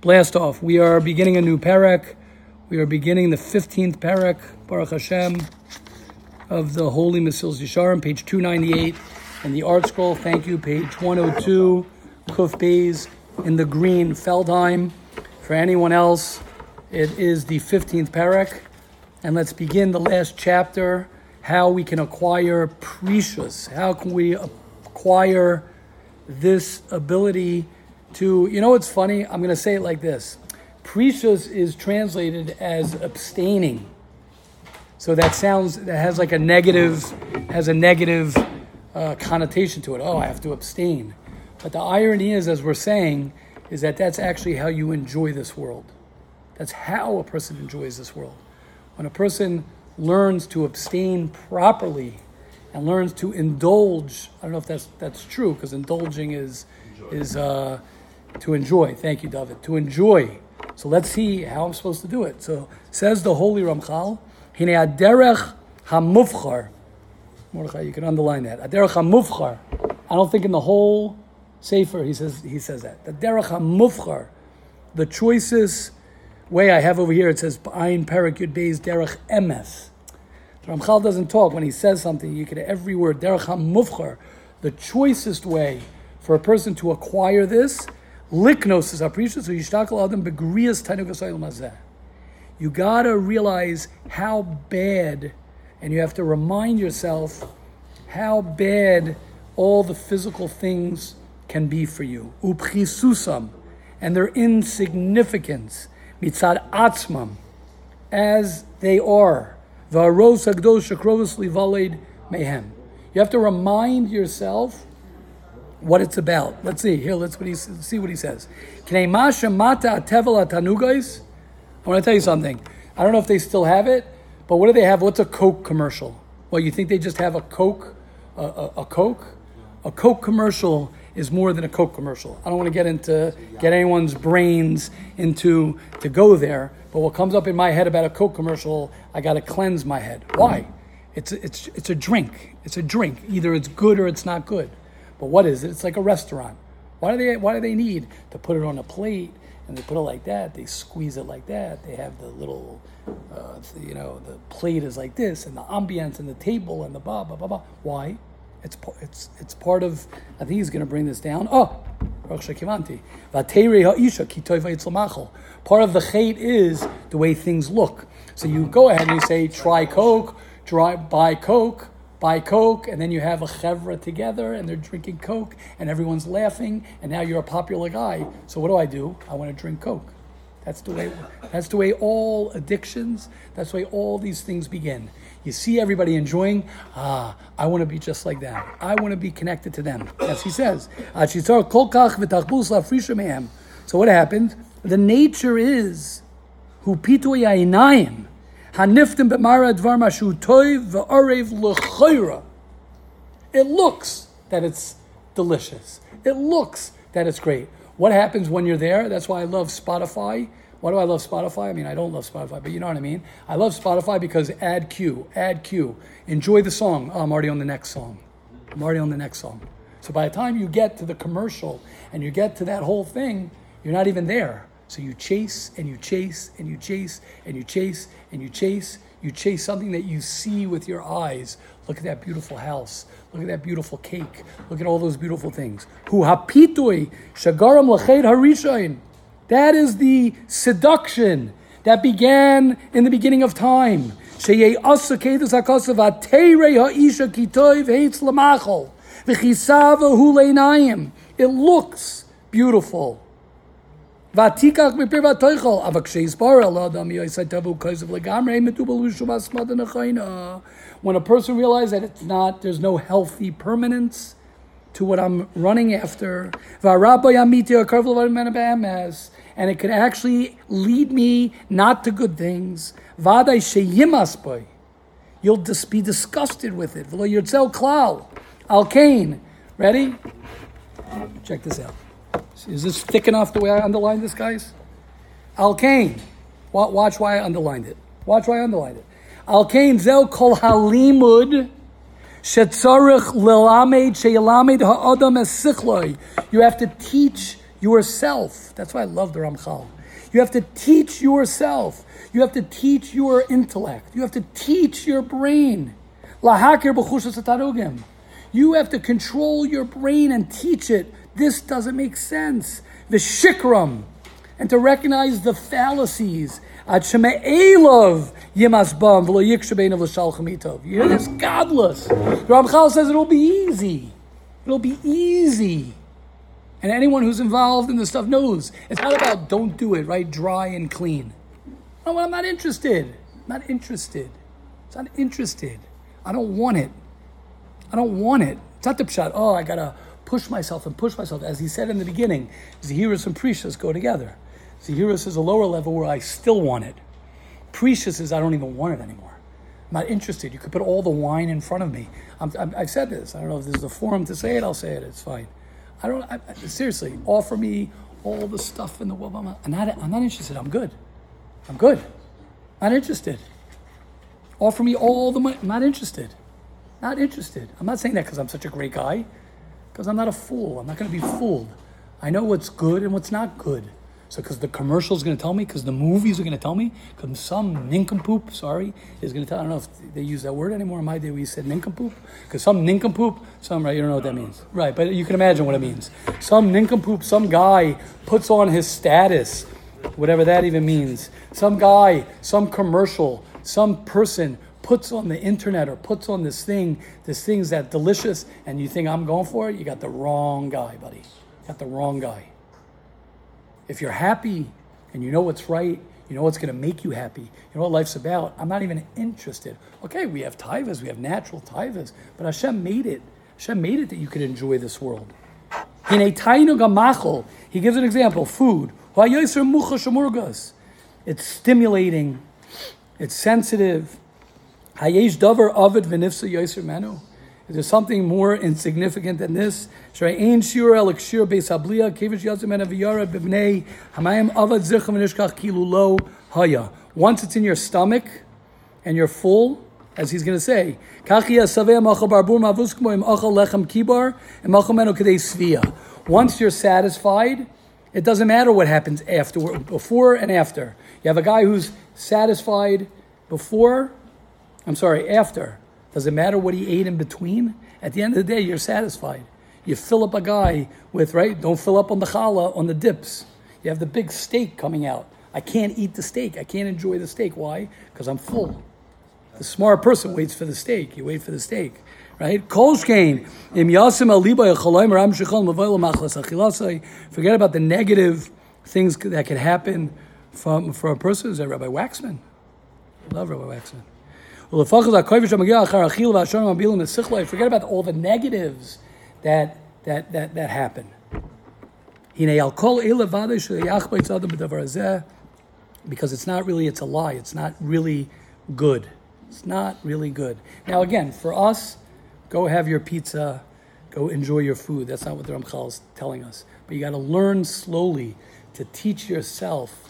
blast off. We are beginning a new parak. We are beginning the 15th parak, Baruch Hashem, of the Holy Mesilas Yesharim, page 298 in the Art Scroll. Thank you, page 102, Kuf Beis in the green Feldheim. For anyone else, it is the 15th parak. And let's begin the last chapter, how we can acquire precious. How can we acquire this ability to, it's funny, I'm going to say it like this. Precious is translated as abstaining. So that has like a negative connotation to it. Oh, I have to abstain. But the irony is, as we're saying, is that that's actually how you enjoy this world. That's how a person enjoys this world. When a person learns to abstain properly and learns to indulge, I don't know if that's true, because indulging is to enjoy. Thank you, David. To enjoy. So let's see how I'm supposed to do it. So says the Holy Ramchal, Hine aderech hamufchar. Mordechai, you can underline that. Aderech hamufchar. I don't think in the whole Sefer he says that. The derech hamufchar, the choicest way I have over here, it says Ayin Perak Yud Beis derech emes. The Ramchal doesn't talk. When he says something, you can every word. Derech hamufchar, the choicest way for a person to acquire this. Liknos is appreciated, so yishtakal adam begrias tanugas olam hazeh. You gotta realize how bad, and you have to remind yourself how bad all the physical things can be for you. Upchisusam, and their insignificance, mitzad atzmam, as they are. V'aros hagdosh shekrovus livaled mehem. You have to remind yourself what it's about. Let's see. Here, see what he says. I want to tell you something. I don't know if they still have it, but what do they have? What's a Coke commercial? Well, you think they just have a Coke? A Coke? A Coke commercial is more than a Coke commercial. I don't want to get anyone's brains to go there, but what comes up in my head about a Coke commercial, I got to cleanse my head. Why? It's a drink. It's a drink. Either it's good or it's not good. But what is it? It's like a restaurant. Why do they need to put it on a plate and they put it like that? They squeeze it like that. They have the little, the plate is like this, and the ambience and the table and the blah blah blah blah. Why? It's part of. I think he's going to bring this down. Oh, Baruch Shekivanti. Vateri ha'isha ki toiva yitzlamachol. Part of the chait is the way things look. So you go ahead and you say, try Coke, buy Coke. Buy Coke, and then you have a chevra together, and they're drinking Coke, and everyone's laughing, and now you're a popular guy. So what do? I want to drink Coke. That's the way all addictions, that's the way all these things begin. You see everybody enjoying, I want to be just like them. I want to be connected to them. As he says. So what happened? The nature is, hu pitui ha'inayim, Haniftim b'mara dvar mashu toiv v'arev l'chayra. It looks that it's delicious. It looks that it's great. What happens when you're there? That's why I love Spotify. Why do I love Spotify? I mean, I don't love Spotify, but you know what I mean. I love Spotify because add cue. Enjoy the song. Oh, I'm already on the next song. So by the time you get to the commercial and you get to that whole thing, you're not even there. So you chase and you chase and you chase and you chase and you chase. You chase something that you see with your eyes. Look at that beautiful house. Look at that beautiful cake. Look at all those beautiful things. Hu hapitui shagaram lached harishayin. That is the seduction that began in the beginning of time. Sheyei asa kedus hakasav ateirei ha'isha kitoiv heitz lamachol v'chisava hu leinayim. It looks beautiful. When a person realizes that there's no healthy permanence to what I'm running after, and it can actually lead me not to good things, you'll just be disgusted with it. Ready? Check this out. Is this thick enough the way I underlined this, guys? Al-Kain. Watch why I underlined it. Al-Kain zel kol halimud shetzarich lelamed sheyelamed ha'adam es sichloi. You have to teach yourself. That's why I love the Ramchal. You have to teach yourself. You have to teach your intellect. You have to teach your brain. Lahakir b'chushas hatarugim. You have to control your brain and teach it. This doesn't make sense. V'shikram. And to recognize the fallacies. Ad sheme'elov yimas bam v'lo yikshabein v'shalchem itov. You hear this? Godless. The Ramchal says it'll be easy. It'll be easy. And anyone who's involved in this stuff knows. It's not about don't do it, right? Dry and clean. No, I'm not interested. I'm not interested. It's not interested. I don't want it. I don't want it. It's not the pshat. Oh, I got to push myself and push myself. As he said in the beginning, Zehirus and Precious go together. Zehirus is a lower level where I still want it. Precious is I don't even want it anymore. I'm not interested. You could put all the wine in front of me. I've said this. I don't know if this is a forum to say it. I'll say it. It's fine. Seriously, offer me all the stuff in the world. I'm not interested. I'm good. Not interested. Offer me all the money. I'm not interested. Not interested. I'm not saying that because I'm such a great guy. Because I'm not a fool. I'm not going to be fooled. I know what's good and what's not good. So because the commercial's going to tell me, because the movies are going to tell me, because some nincompoop, is going to tell, I don't know if they use that word anymore. In my day we said nincompoop. Because some nincompoop, right, you don't know what that means. Right, but you can imagine what it means. Some nincompoop, some guy puts on his status, whatever that even means. Some guy, some commercial, some person puts on the internet or puts on this thing's that delicious, and you think I'm going for it, you got the wrong guy, buddy. You got the wrong guy. If you're happy and you know what's right, you know what's going to make you happy, you know what life's about, I'm not even interested. Okay, we have taivas, we have natural taivas, but Hashem made it. Hashem made it that you could enjoy this world. In a tainu gamachol, he gives an example, food. It's stimulating, it's sensitive. Hayesh davar avid v'nifsa yoser menu. Is there something more insignificant than this? Once it's in your stomach and you're full, as he's going to say, once you're satisfied, it doesn't matter what happens afterward, before and after. You have a guy who's satisfied after. Does it matter what he ate in between? At the end of the day, you're satisfied. You fill up a guy with, right? Don't fill up on the challah, on the dips. You have the big steak coming out. I can't eat the steak. I can't enjoy the steak. Why? Because I'm full. The smart person waits for the steak. You wait for the steak, right? Kolshkein. Forget about the negative things that could happen for a person. Is that Rabbi Waxman? I love Rabbi Waxman. Forget about all the negatives that happen. Because it's a lie. It's not really good. It's not really good. Now again, for us, go have your pizza, go enjoy your food. That's not what the Ramchal is telling us. But you got to learn slowly to teach yourself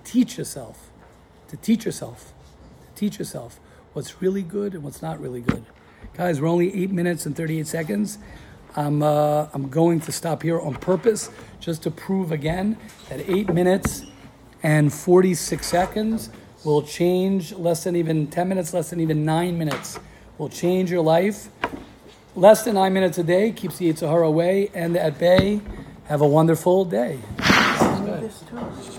what's really good and what's not really good. Guys, we're only 8 minutes and 38 seconds. I'm going to stop here on purpose just to prove again that 8 minutes and 46 seconds will change less than even 10 minutes, less than even 9 minutes. Will change your life. Less than 9 minutes a day keeps the Yetzer Hara away and at bay. Have a wonderful day.